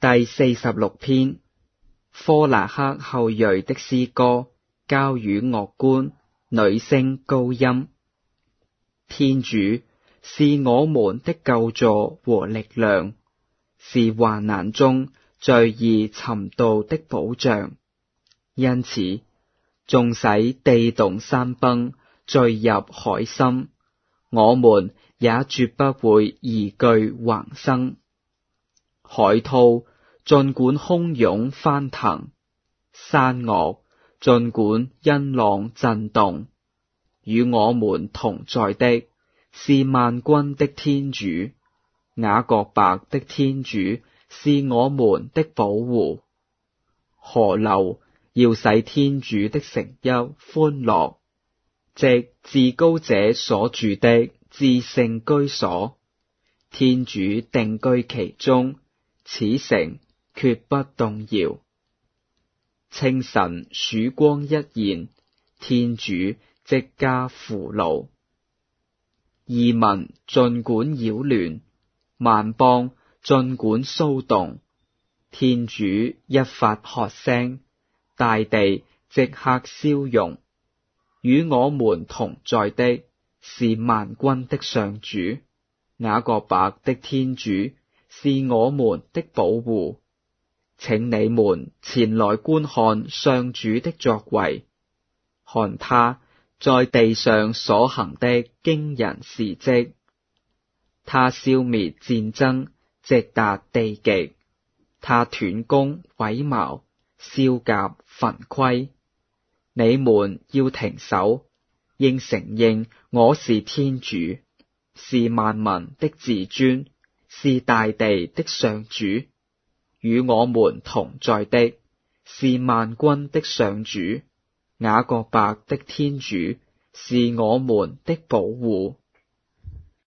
第46篇，科拿克後裔的詩歌，交與樂官，女聲高音。天主是我們的救助和力量，是患難中最易尋到的保障。因此，縱使地動山崩，墜入海深，我們也絕不會疑懼橫生。海濤儘管洶湧翻騰，山嶽儘管因浪震動，與我們同在的是萬軍的天主，雅各伯的天主是我們的保護。河流要使天主的城邑歡樂，即至高者所住的至聖居所。天主定居其中，此城決不動搖。清晨曙光一現，天主即加扶勞。異民儘管擾亂，萬邦儘管騷動，天主一發喝聲，大地即刻消融。與我們同在的是萬軍的上主，雅各伯的天主是我們的保護。請你們前來觀看上主的作為，看他在地上所行的驚人事蹟。他消滅戰爭，直達地極；他斷弓毀矛，削甲焚盔。你們要停手，應承認我是天主，是萬民的至尊，是大地的上主。與我們同在的是萬軍的上主，雅各伯的天主是我們的保護。